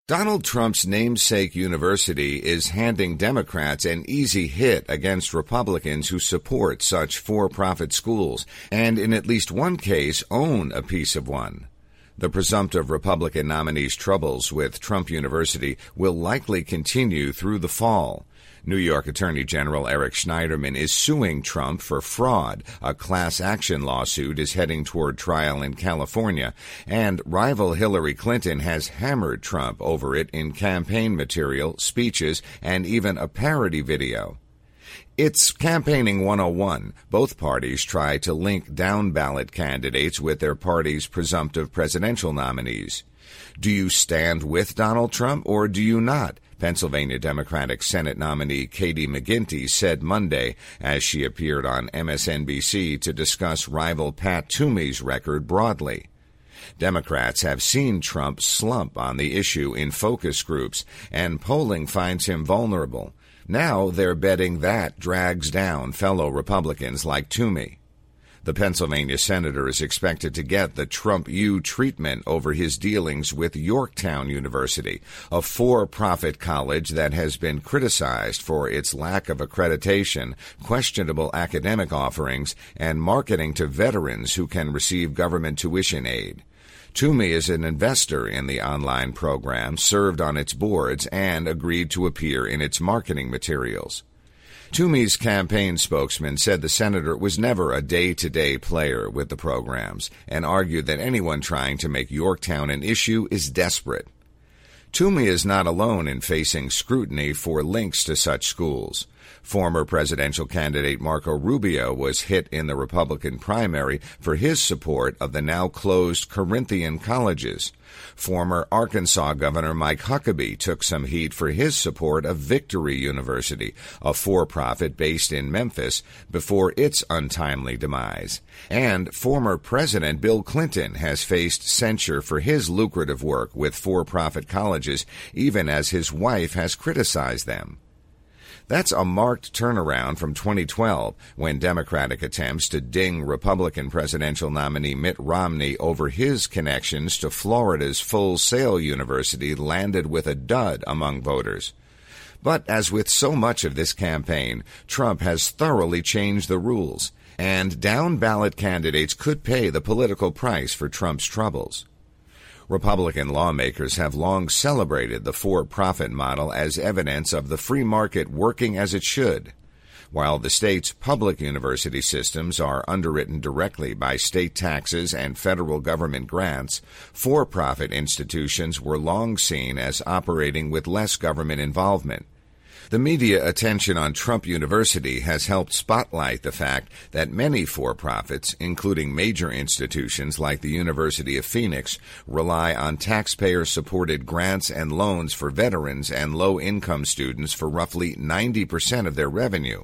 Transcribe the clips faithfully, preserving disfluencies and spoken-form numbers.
Donald Trump's namesake university is handing Democrats an easy hit against Republicans who support such for-profit schools and in at least one case own a piece of one. The presumptive Republican nominee's troubles with Trump University will likely continue through the fall. New York Attorney General Eric Schneiderman is suing Trump for fraud. A class action lawsuit is heading toward trial in California, and rival Hillary Clinton has hammered Trump over it in campaign material, speeches, and even a parody video. It's Campaigning one oh one. Both parties try to link down-ballot candidates with their party's presumptive presidential nominees. Do you stand with Donald Trump or do you not? Pennsylvania Democratic Senate nominee Katie McGinty said Monday as she appeared on M S N B C to discuss rival Pat Toomey's record broadly. Democrats have seen Trump slump on the issue in focus groups, and polling finds him vulnerable. Now they're betting that drags down fellow Republicans like Toomey. The Pennsylvania senator is expected to get the Trump U treatment over his dealings with Yorktown University, a for-profit college that has been criticized for its lack of accreditation, questionable academic offerings, and marketing to veterans who can receive government tuition aid. Toomey is an investor in the online program, served on its boards, and agreed to appear in its marketing materials. Toomey's campaign spokesman said the senator was never a day-to-day player with the programs and argued that anyone trying to make Yorktown an issue is desperate. Toomey is not alone in facing scrutiny for links to such schools. Former presidential candidate Marco Rubio was hit in the Republican primary for his support of the now-closed Corinthian colleges. Former Arkansas Governor Mike Huckabee took some heat for his support of Victory University, a for-profit based in Memphis, before its untimely demise. And former President Bill Clinton has faced censure for his lucrative work with for-profit colleges, even as his wife has criticized them. That's a marked turnaround from twenty twelve, when Democratic attempts to ding Republican presidential nominee Mitt Romney over his connections to Florida's Full Sail University landed with a dud among voters. But as with so much of this campaign, Trump has thoroughly changed the rules, and down-ballot candidates could pay the political price for Trump's troubles. Republican lawmakers have long celebrated the for-profit model as evidence of the free market working as it should. While the state's public university systems are underwritten directly by state taxes and federal government grants, for-profit institutions were long seen as operating with less government involvement. The media attention on Trump University has helped spotlight the fact that many for-profits, including major institutions like the University of Phoenix, rely on taxpayer-supported grants and loans for veterans and low-income students for roughly ninety percent of their revenue.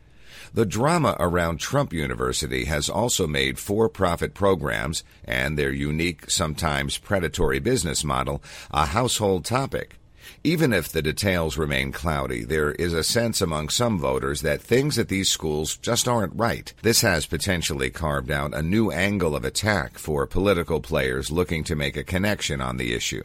The drama around Trump University has also made for-profit programs and their unique, sometimes predatory business model a household topic. Even if the details remain cloudy, there is a sense among some voters that things at these schools just aren't right. This has potentially carved out a new angle of attack for political players looking to make a connection on the issue.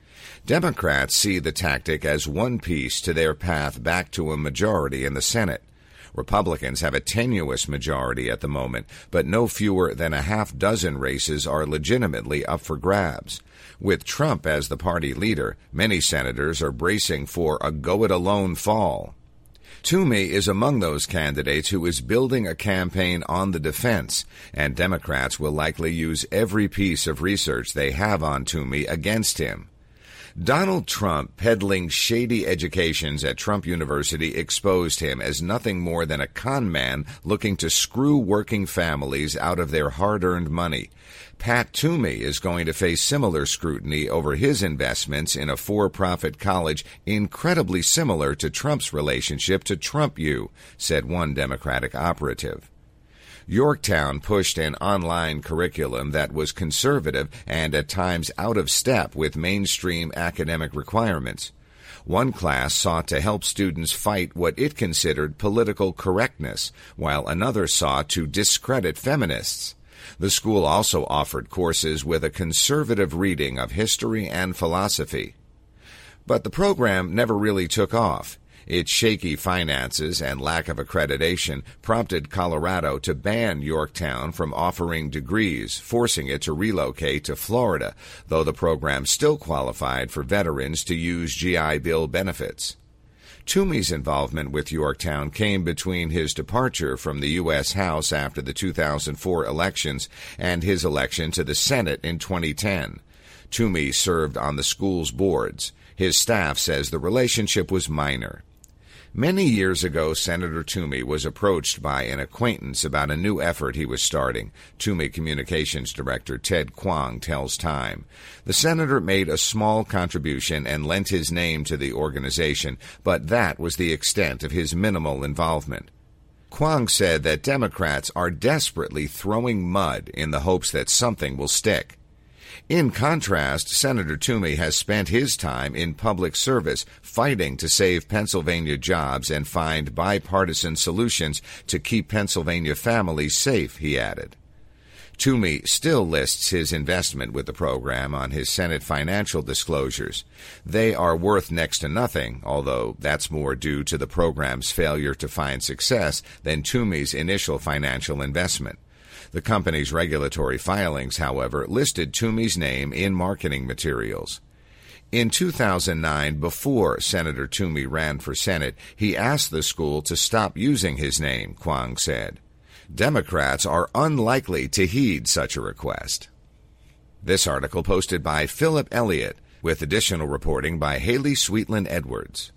Democrats see the tactic as one piece to their path back to a majority in the Senate. Republicans have a tenuous majority at the moment, but no fewer than a half dozen races are legitimately up for grabs. With Trump as the party leader, many senators are bracing for a go-it-alone fall. Toomey is among those candidates who is building a campaign on the defense, and Democrats will likely use every piece of research they have on Toomey against him. Donald Trump peddling shady educations at Trump University exposed him as nothing more than a con man looking to screw working families out of their hard-earned money. Pat Toomey is going to face similar scrutiny over his investments in a for-profit college incredibly similar to Trump's relationship to Trump U, said one Democratic operative. Yorktown pushed an online curriculum that was conservative and at times out of step with mainstream academic requirements. One class sought to help students fight what it considered political correctness, while another sought to discredit feminists. The school also offered courses with a conservative reading of history and philosophy. But the program never really took off. Its shaky finances and lack of accreditation prompted Colorado to ban Yorktown from offering degrees, forcing it to relocate to Florida, though the program still qualified for veterans to use G I Bill benefits. Toomey's involvement with Yorktown came between his departure from the U S House after the two thousand four elections and his election to the Senate in twenty ten. Toomey served on the school's boards. His staff says the relationship was minor. Many years ago, Senator Toomey was approached by an acquaintance about a new effort he was starting. Toomey Communications Director Ted Kwong tells Time. The senator made a small contribution and lent his name to the organization, but that was the extent of his minimal involvement. Kwong said that Democrats are desperately throwing mud in the hopes that something will stick. In contrast, Senator Toomey has spent his time in public service fighting to save Pennsylvania jobs and find bipartisan solutions to keep Pennsylvania families safe, he added. Toomey still lists his investment with the program on his Senate financial disclosures. They are worth next to nothing, although that's more due to the program's failure to find success than Toomey's initial financial investment. The company's regulatory filings, however, listed Toomey's name in marketing materials. In two thousand nine, before Senator Toomey ran for Senate, he asked the school to stop using his name, Kwong said. Democrats are unlikely to heed such a request. This article posted by Philip Elliott, with additional reporting by Haley Sweetland Edwards.